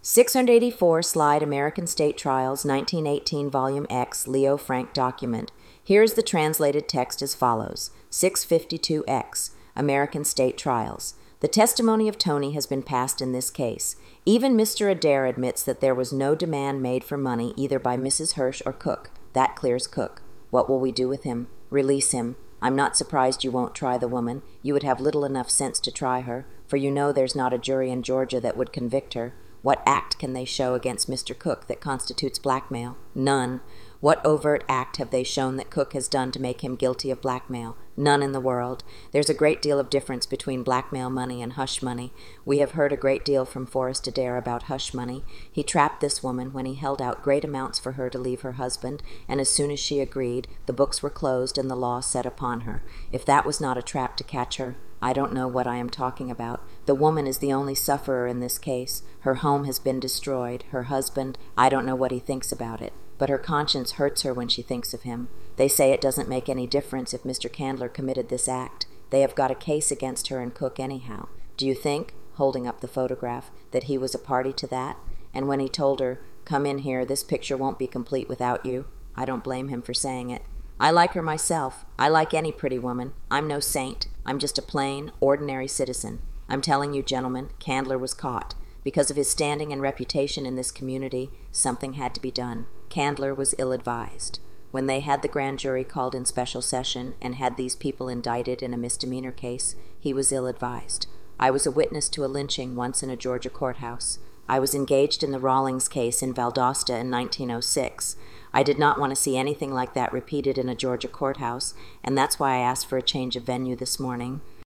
684 Slide American State Trials 1918 Volume X Leo Frank document. Here is the translated text as follows. 652X American State Trials. The testimony of Tony has been passed in this case. Even Mr. Adair admits that there was no demand made for money either by Mrs. Hirsch or Cook. That clears Cook. What will we do with him? Release him. I'm not surprised you won't try the woman. You would have little enough sense to try her, for you know there's not a jury in Georgia that would convict her. What act can they show against Mr. Cook that constitutes blackmail? None. What overt act have they shown that Cook has done to make him guilty of blackmail? None in the world. There's a great deal of difference between blackmail money and hush money. We have heard a great deal from Forrest Adair about hush money. He trapped this woman when he held out great amounts for her to leave her husband, and as soon as she agreed, the books were closed and the law set upon her. If that was not a trap to catch her, I don't know what I am talking about. The woman is the only sufferer in this case. Her home has been destroyed. Her husband, I don't know what he thinks about it, but her conscience hurts her when she thinks of him. They say it doesn't make any difference if Mr. Candler committed this act. They have got a case against her and Cook anyhow. Do you think, holding up the photograph, that he was a party to that? And when he told her, "Come in here, this picture won't be complete without you," I don't blame him for saying it. I like her myself. I like any pretty woman. I'm no saint. I'm just a plain, ordinary citizen. I'm telling you, gentlemen, Candler was caught. Because of his standing and reputation in this community, something had to be done. Candler was ill-advised. When they had the grand jury called in special session and had these people indicted in a misdemeanor case, he was ill-advised. I was a witness to a lynching once in a Georgia courthouse. I was engaged in the Rawlings case in Valdosta in 1906. I did not want to see anything like that repeated in a Georgia courthouse, and that's why I asked for a change of venue this morning.